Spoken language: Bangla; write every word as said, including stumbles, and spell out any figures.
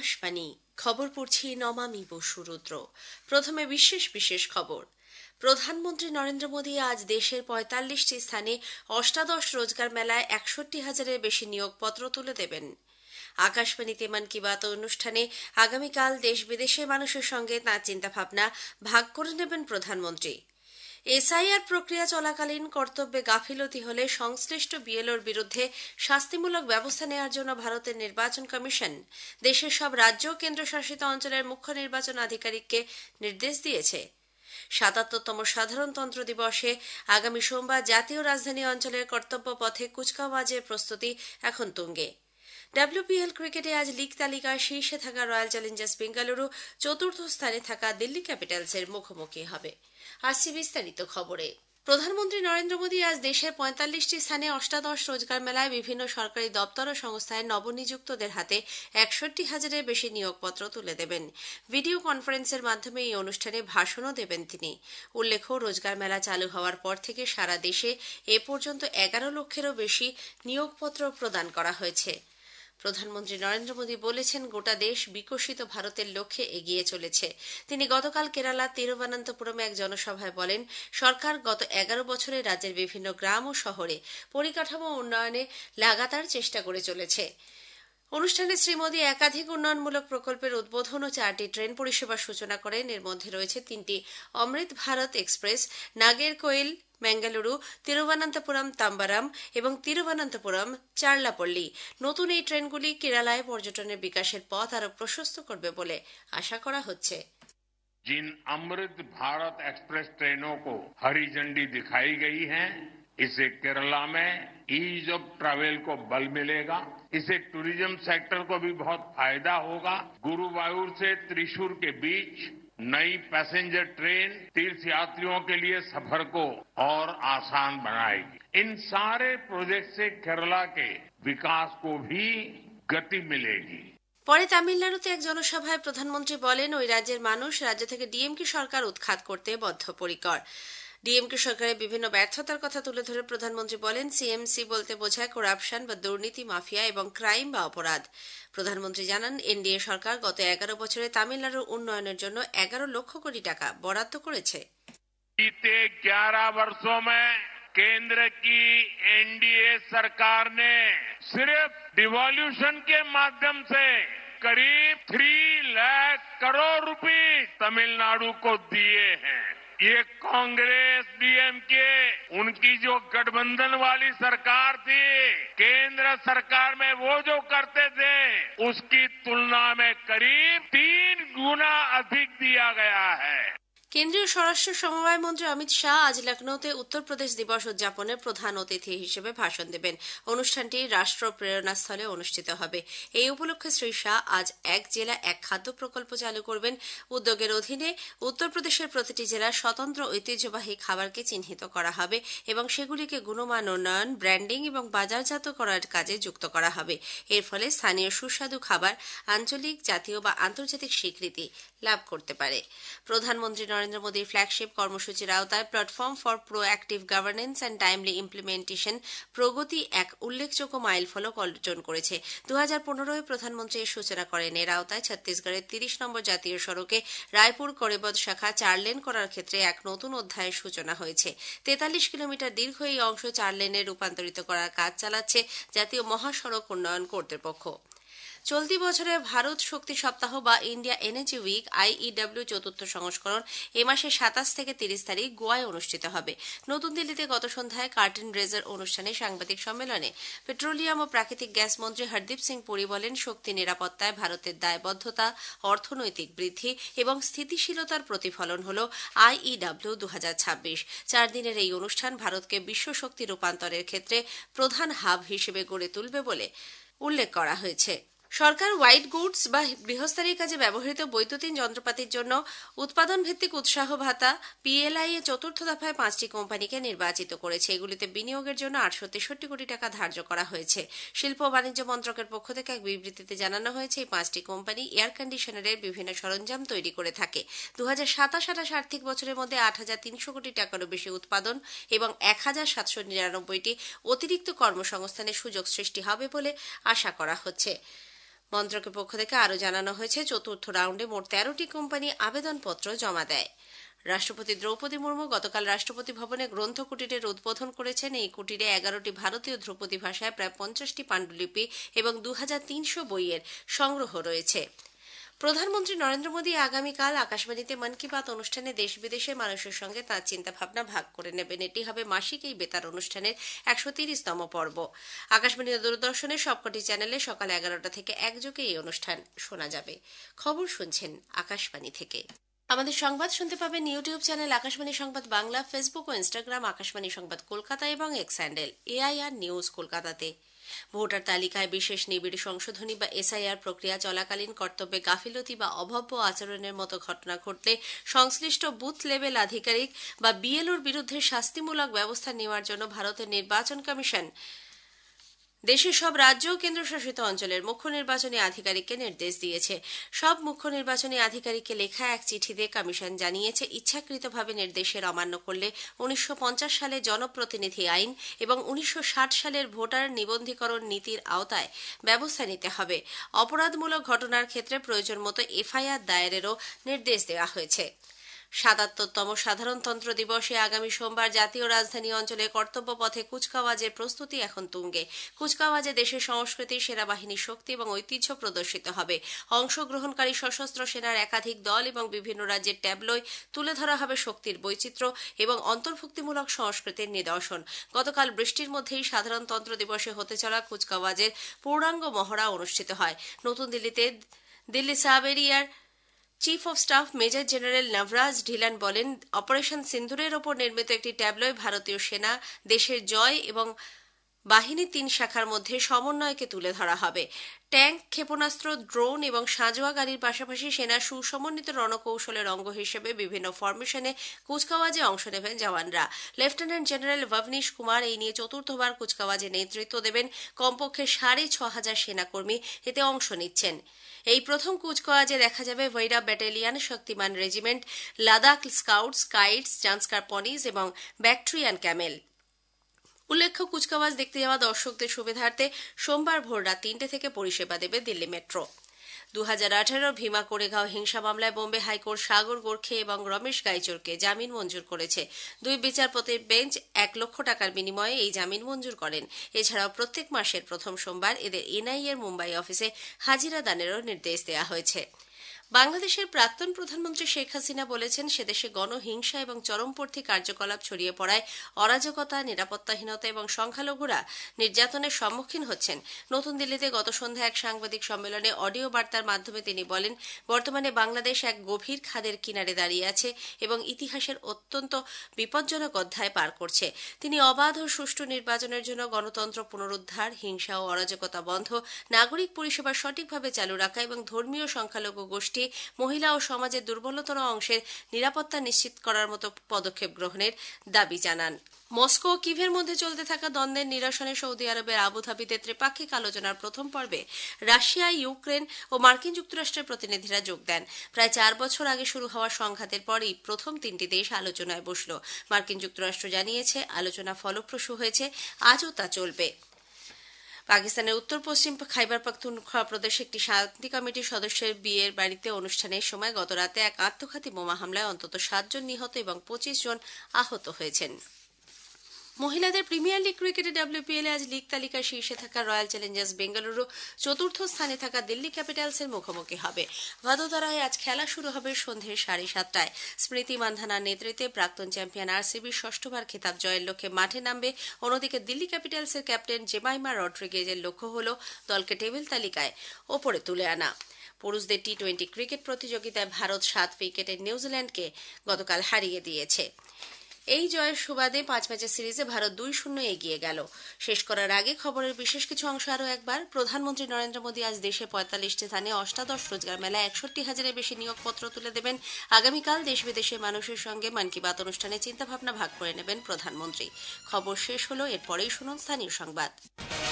আকাশবাণী খবর পড়ছি নমামি বসুরুদ্র। প্রথমে বিশেষ বিশেষ খবর। প্রধানমন্ত্রী নরেন্দ্র মোদী আজ দেশের পঁয়তাল্লিশটি স্থানে অষ্টাদশ রোজগার মেলায় একষট্টি হাজারের বেশি নিয়োগপত্র তুলে দেবেন। আকাশবাণীতে মন কি বাত অনুষ্ঠানে আগামীকাল দেশ বিদেশের মানুষের সঙ্গে তাঁর চিন্তাভাবনা ভাগ করে নেবেন প্রধানমন্ত্রী। এসআইআর প্রক্রিয়া চলাকালীন কর্তব্যে গাফিলতি হলে সংশ্লিষ্ট বিএলওর বিরুদ্ধে শাস্তিমূলক ব্যবস্থা নেওয়ার জন্য ভারতের নির্বাচন কমিশন দেশের সব রাজ্য ও কেন্দ্রশাসিত অঞ্চলের মুখ্য নির্বাচন আধিকারিককে নির্দেশ দিয়েছে। সাতাত্তরতম সাধারণতন্ত্র দিবসে আগামী সোমবার জাতীয় রাজধানী অঞ্চলের কর্তব্য পথে কুচকাওয়াজের প্রস্তুতি এখন তুঙ্গে। ডাব্লিউপিএল ক্রিকেটে আজ লিগ তালিকায় শীর্ষে থাকা রয়্যাল চ্যালেঞ্জার্স বেঙ্গালুরু চতুর্থ স্থানে থাকা দিল্লি ক্যাপিটালসের মুখোমুখি হবে। আসছে বিস্তারিত খবরে। প্রধানমন্ত্রী নরেন্দ্র মোদী আজ দেশের পঁয়তাল্লিশটি স্থানে অষ্টাদশ রোজগার মেলায় বিভিন্ন সরকারি দপ্তর ও সংস্থায় নবনিযুক্তদের হাতে একষট্টি হাজারের বেশি নিয়োগপত্র তুলে দেবেন। ভিডিও কনফারেন্সের মাধ্যমে এই অনুষ্ঠানে ভাষণও দেবেন তিনি। উল্লেখ্য, রোজগার মেলা চালু হওয়ার পর থেকে সারা দেশে এ পর্যন্ত এগারো লক্ষেরও বেশি নিয়োগপত্র প্রদান করা হয়েছে। প্রধানমন্ত্রী নরেন্দ্র মোদী বলেছেন, গোটা দেশ বিকশিত ভারতের লক্ষ্যে এগিয়ে চলেছে। তিনি গতকাল কেরালার তিরুবনন্তপুরমে এক জনসভায় বলেন, সরকার গত এগারো বছরে রাজ্যের বিভিন্ন গ্রাম ও শহরে পরিকাঠামো উন্নয়নে লাগাতার চেষ্টা করে চলেছে। অনুষ্ঠানে শ্রী মোদী একাধিক উন্নয়নমূলক প্রকল্পের উদ্বোধন ও চারটি ট্রেন পরিষেবার সূচনা করেন। এর মধ্যে রয়েছে তিনটি অমৃত ভারত এক্সপ্রেস, নাগেরকোয়েল বেঙ্গালুরু, তিরুবনন্তপুরম তাম্বারাম এবং তিরুবনন্তপুরম চার্লাপল্লী। নতুন এই ট্রেনগুলি কেরালায় পর্যটনের বিকাশের পথ আরো প্রশস্ত করবে বলে আশা করা হচ্ছে। जिन अमृत भारत एक्सप्रेस ट्रेनों को हरी झंडी दिखाई गई है, इससे केरला में ईज ऑफ ट्रैवल को बल मिलेगा। इससे टूरिज्म सेक्टर को भी बहुत फायदा होगा। गुरुवायूर से त्रिशूर के बीच नई पैसेंजर ट्रेन तीर्थ यात्रियों के लिए सफर को और आसान बनाएगी। इन सारे प्रोजेक्ट से केरला के विकास को भी गति मिलेगी। পরে তামিলনাড়ুতে এক জনসভায় প্রধানমন্ত্রী বলেন, ওই রাজ্যের মানুষ রাজ্য থেকে ডিএমকে সরকার উৎখাত করতে বদ্ধপরিকর। ডিএমকে সরকারের বিভিন্ন ব্যর্থতার কথা তুলে ধরে প্রধানমন্ত্রী বলেন, সিএমসি বলতে বোঝায় করাপশন বা দুর্নীতি, মাফিয়া এবং ক্রাইম বা অপরাধ। প্রধানমন্ত্রী জানান, এনডিএ সরকার গত এগারো বছরে তামিলনাড়ুর উন্নয়নের জন্য এগারো লক্ষ কোটি টাকা বরাদ্দ করেছে। बीते ग्यारह वर्षों में केंद्र की एनडीए सरकार ने सिर्फ डिवॉल्यूशन के माध्यम से करीब तीन लाख करोड़ रुपए तमिलनाडु को दिए हैं। ये कांग्रेस डीएमके उनकी जो गठबंधन वाली सरकार थी, केंद्र सरकार में वो जो करते थे उसकी तुलना में करीब तीन गुना अधिक दिया गया है। কেন্দ্রীয় স্বরাষ্ট্র সমবায় মন্ত্রী অমিত শাহ আজ লখনৌতে উত্তরপ্রদেশ দিবস উদযাপনের প্রধান অতিথি হিসেবে ভাষণ দেবেন। অনুষ্ঠানটি রাষ্ট্র প্রেরণাস্থলে অনুষ্ঠিত হবে। এই উপলক্ষে শ্রী শাহ আজ এক জেলা এক খাদ্য প্রকল্প চালু করবেন। উদ্যোগের অধীনে উত্তরপ্রদেশের প্রতিটি জেলার স্বতন্ত্র ঐতিহ্যবাহী খাবারকে চিহ্নিত করা হবে এবং সেগুলিকে গুণমান উন্নয়ন, ব্র্যান্ডিং এবং বাজারজাত করার কাজে যুক্ত করা হবে। এর ফলে স্থানীয় সুস্বাদু খাবার আঞ্চলিক, জাতীয় বা আন্তর্জাতিক স্বীকৃতি লাভ করতে পারে। প্রধানমন্ত্রী নরেন্দ্র মোদীর ফ্ল্যাগশিপ কর্মসূচির আওতায় platform for proactive governance and timely implementation Pragati এক উল্লেখযোগ্য মাইলফলক অর্জন করেছে। দু হাজার পনেরোয় প্রধানমন্ত্রী এর সূচনা করেন। এর আওতায় ছত্তিশগড়ের তিরিশ নম্বর জাতীয় সড়কে রায়পুর করিবদ শাখা চার লেন করার ক্ষেত্রে এক নতুন অধ্যায়ের সূচনা হয়েছে। তেতাল্লিশ কিলোমিটার দীর্ঘ এই অংশ চার লেনে রূপান্তরিত করার কাজ চালাচ্ছে জাতীয় মহাসড়ক উন্নয়ন কর্তৃপক্ষ। চলতি বছরে ভারত শক্তি সপ্তাহ বা ইন্ডিয়া এনার্জি উইক আইইডব্লিউ চতুর্থ সংস্করণ এ মাসের সাতাশ থেকে তিরিশ তারিখ গোয়ায় অনুষ্ঠিত হবে। নতুন দিল্লিতে গত সন্ধ্যায় কার্টেন রেজার অনুষ্ঠানে সাংবাদিক সম্মেলনে পেট্রোলিয়াম ও প্রাকৃতিক গ্যাস মন্ত্রী হরদীপ সিং পুরী বলেন, শক্তি নিরাপত্তায় ভারতের দায়বদ্ধতা, অর্থনৈতিক বৃদ্ধি এবং স্থিতিশীলতার প্রতিফলন হল আইইডব্লিউ দু হাজার ছাব্বিশ। চার দিনের এই অনুষ্ঠান ভারতকে বিশ্ব শক্তি রূপান্তরের ক্ষেত্রে প্রধান হাব হিসেবে গড়ে তুলবে বলে উল্লেখ করা হয়েছে। সরকার হোয়াইট গুডস বা গৃহস্থালির কাজে ব্যবহৃত বৈদ্যুতিন যন্ত্রপাতির জন্য উৎপাদন ভিত্তিক উৎসাহ ভাতা পিএলআই এ চতুর্থ দফায় পাঁচটি কোম্পানিকে নির্বাচিত করেছে। এগুলিতে বিনিয়োগের জন্য আটশো তেষট্টি কোটি টাকা ধার্য করা হয়েছে। শিল্প ও বাণিজ্য মন্ত্রকের পক্ষ থেকে এক বিবৃতিতে জানানো হয়েছে, এই পাঁচটি কোম্পানি এয়ার কন্ডিশনারের বিভিন্ন সরঞ্জাম তৈরি করে থাকে। দু হাজার সাতাশ আঠাশ আর্থিক বছরের মধ্যে আট হাজার তিনশো কোটি টাকারও বেশি উৎপাদন এবং এক হাজার সাতশো নিরানব্বইটি অতিরিক্ত কর্মসংস্থানের সুযোগ সৃষ্টি হবে বলে আশা করা হচ্ছে। মন্ত্রকের পক্ষ থেকে আরও জানানো হয়েছে, চতুর্থ রাউন্ডে মোট তেরোটি কোম্পানি আবেদনপত্র জমা দেয়। রাষ্ট্রপতি দ্রৌপদী মুর্মু গতকাল রাষ্ট্রপতি ভবনে গ্রন্থ কুটিরের উদ্বোধন করেছেন। এই কুটিরে এগারোটি ভারতীয় ধ্রুপদী ভাষায় প্রায় পঞ্চাশটি পাণ্ডুলিপি এবং দু হাজার তিনশো বইয়ের সংগ্রহ রয়েছে। প্রধানমন্ত্রী নরেন্দ্র মোদী আগামীকাল আকাশবাণীতে মন কি বাত অনুষ্ঠানে দেশ বিদেশের মানুষের সঙ্গে তাঁর চিন্তাভাবনা ভাগ করে নেবেন। এটি হবে মাসিক এই বেতার অনুষ্ঠানের একশো তিরিশতম পর্ব। আকাশবাণী ও দূরদর্শনের সবকটি চ্যানেলে সকাল এগারোটা থেকে একযোগে এই অনুষ্ঠান শোনা যাবে। খবর শুনছেন আকাশবাণী থেকে। আমাদের সংবাদ শুনতে পাবেন ইউটিউব চ্যানেল আকাশবাণী সংবাদ বাংলা, ফেসবুক ও ইনস্টাগ্রাম আকাশবাণী সংবাদ কলকাতা এবং এক্স হ্যান্ডেল এআইআর নিউজ কলকাতাতে। ভোটার তালিকায় বিশেষ নিবিড় সংশোধনী বা এসআইআর প্রক্রিয়া চলাকালীন কর্তব্যে গাফিলতি বা অভব্য আচরণের মতো ঘটনা ঘটলে সংশ্লিষ্ট বুথ লেভেল আধিকারিক বা বিএলওর বিরুদ্ধে শাস্তিমূলক ব্যবস্থা নেওয়ার জন্য ভারতের নির্বাচন কমিশন দেশের সব রাজ্য ও কেন্দ্রশাসিত অঞ্চলের মুখ্য নির্বাচনী আধিকারিককে নির্দেশ দিয়েছে। সব মুখ্য নির্বাচনী আধিকারিককে লেখা এক চিঠিতে কমিশন জানিয়েছে, ইচ্ছাকৃতভাবে নির্দেশের অমান্য করলে উনিশশো পঞ্চাশ সালে জনপ্রতিনিধি আইন এবং উনিশশো ষাট সালের ভোটার নিবন্ধীকরণ নীতির আওতায় ব্যবস্থা নিতে হবে। অপরাধমূলক ঘটনার ক্ষেত্রে প্রয়োজন মতো এফআইআর দায়েরেরও নির্দেশ দেওয়া হয়েছে। সাতাত্তরতম সাধারণতন্ত্র দিবসে আগামী সোমবার জাতীয় রাজধানী অঞ্চলে কর্তব্য পথে কুচকাওয়াজের প্রস্তুতি এখন তুঙ্গে। কুচকাওয়াজে দেশের সংস্কৃতি, সেনাবাহিনীর শক্তি এবং ঐতিহ্য প্রদর্শিত হবে। অংশগ্রহণকারী সশস্ত্র সেনার একাধিক দল এবং বিভিন্ন রাজ্যের ট্যাবলোয় তুলে ধরা হবে শক্তির বৈচিত্র্য এবং অন্তর্ভুক্তিমূলক সংস্কৃতির নিদর্শন। গতকাল বৃষ্টির মধ্যেই সাধারণতন্ত্র দিবসে হতে চলা কুচকাওয়াজের পূর্ণাঙ্গ মহড়া অনুষ্ঠিত হয়। নতুন দিল্লিতে দিল্লি সাব এরিয়ার chief of staff major general Navraj Dhillon বলেন, অপারেশন সিন্দুরের ওপর নির্মিত একটি ট্যাবলয় ভারতীয় সেনা দেশের জয় এবং বাহিনীর তিন শাখার মধ্যে সমন্বয়কে তুলে ধরা হবে। ট্যাঙ্ক, ক্ষেপণাস্ত্র, ড্রোন এবং সাঁজোয়া গাড়ির পাশাপাশি সেনার সুসমন্বিত রণকৌশলের অঙ্গ হিসেবে বিভিন্ন ফরমেশনে কুচকাওয়াজে অংশ নেবেন জওয়ানরা। লেফটেন্যান্ট জেনারেল ভবনীশ কুমার এই নিয়ে চতুর্থবার কুচকাওয়াজে নেতৃত্ব দেবেন। কমপক্ষে সাড়ে ছ হাজার সেনাকর্মী এতে অংশ নিচ্ছেন। এই প্রথম কুচকাওয়াজে দেখা যাবে Bhairav battalion, Shaktiman regiment, Ladakh scouts, kites, Zanskar ponies এবং ব্যাকট্রিয়ান ক্যামেল। উল্লেখ্য, কুচকাওয়াজ দেখতে যাওয়া দর্শকদের সুবিধার্থে সোমবার ভোর রাত তিনটে থেকে পরিষেবা দেবে দিল্লি মেট্রো। দু হাজার আঠারো ভীমা কোরেগাঁও হিংসা মামলায় বোম্বে হাইকোর্ট সাগর গোর্খে এবং রমেশ গাইচোরকে জামিন মঞ্জুর করেছে। দুই বিচারপতির বেঞ্চ এক লক্ষ টাকার বিনিময়ে এই জামিন মঞ্জুর করেন। এছাড়াও প্রত্যেক মাসের প্রথম সোমবার এদের এনআইএর মুম্বাই অফিসে হাজিরা দানেরও নির্দেশ দেওয়া হয়েছে। বাংলাদেশের প্রাক্তন প্রধানমন্ত্রী শেখ হাসিনা বলেছেন, সেদেশে গণহিংসা এবং চরমপন্থী কার্যকলাপ ছড়িয়ে পড়ায় অরাজকতা, নিরাপত্তাহীনতা এবং সংখ্যালঘুরা নির্যাতনের সম্মুখীন হচ্ছেন। নতুন দিল্লিতে গত সন্ধ্যায় এক সাংবাদিক সম্মেলনে অডিও বার্তার মাধ্যমে তিনি বলেন, বর্তমানে বাংলাদেশ এক গভীর খাদের কিনারে দাঁড়িয়ে আছে এবং ইতিহাসের অত্যন্ত বিপজ্জনক অধ্যায় পার করছে। তিনি অবাধ ও সুষ্ঠু নির্বাচনের জন্য গণতন্ত্র পুনরুদ্ধার, হিংসা ও অরাজকতা বন্ধ, নাগরিক পরিষেবা সঠিকভাবে চালু রাখা এবং ধর্মীয় সংখ্যালঘু গোষ্ঠী, মহিলা ও সমাজের দুর্বলতর অংশের নিরাপত্তা নিশ্চিত করার মতো পদক্ষেপ গ্রহণের দাবি জানান। মস্কো ও কিভের মধ্যে চলতে থাকা দ্বন্দ্বের নিরসনে সৌদি আরবের আবুধাবিতে ত্রিপাক্ষিক আলোচনার প্রথম পর্বে রাশিয়া, ইউক্রেন ও মার্কিন যুক্তরাষ্ট্রের প্রতিনিধিরা যোগ দেন। প্রায় চার বছর আগে শুরু হওয়া সংঘাতের পরই প্রথম তিনটি দেশ আলোচনায় বসল। মার্কিন যুক্তরাষ্ট্র জানিয়েছে, আলোচনা ফলপ্রসূ হয়েছে, আজও তা চলবে। পাকিস্তানের উত্তর পশ্চিম খাইবার পাখতুনখোয়া প্রদেশে একটি শান্তি কমিটির সদস্যের বিয়ের বাড়িতে অনুষ্ঠানের সময় গত রাতে এক আত্মঘাতী বোমা হামলায় অন্তত সাতজন নিহত এবং পঁচিশ জন আহত হয়েছেন। মহিলাদের প্রিমিয়ার লিগ ক্রিকেটে ডাব্লিউপিএলে আজ লিগ তালিকার শীর্ষে থাকা রয়্যাল চ্যালেঞ্জার্স বেঙ্গালুরু চতুর্থ স্থানে থাকা দিল্লি ক্যাপিটালসের মুখোমুখি হবে। ভাদোদারায় আজ খেলা শুরু হবে সন্ধ্যে সাড়ে সাতটায়। স্মৃতি মান্ধানার নেতৃত্বে প্রাক্তন চ্যাম্পিয়ন আরসিবির ষষ্ঠবার খেতাব জয়ের লক্ষ্যে মাঠে নামবে। অন্যদিকে দিল্লি ক্যাপিটালসের ক্যাপ্টেন জেমাইমা রড্রিগেজের লক্ষ্য হল দলকে টেবিল তালিকায় ওপরে তুলে আনা। পুরুষদের টি টোয়েন্টি ক্রিকেট প্রতিযোগিতায় ভারত সাত উইকেটে নিউজিল্যান্ডকে গতকাল হারিয়ে দিয়েছে। এই জয়ের সুবাদে পাঁচ ম্যাচের সিরিজে ভারত দুই শূন্য এগিয়ে গেল। শেষ করার আগে খবরের বিশেষ কিছু অংশ আরও একবার। প্রধানমন্ত্রী নরেন্দ্র মোদী আজ দেশে পঁয়তাল্লিশটি স্থানে অষ্টাদশ রোজগার মেলায় একষট্টি হাজারের বেশি নিয়োগপত্র তুলে দেবেন। আগামীকাল দেশ বিদেশের মানুষের সঙ্গে মন কি বাত অনুষ্ঠানে চিন্তাভাবনা ভাগ করে নেবেন প্রধানমন্ত্রী। খবর শেষ হলো, এরপরেই শুনুন স্থানীয় সংবাদ।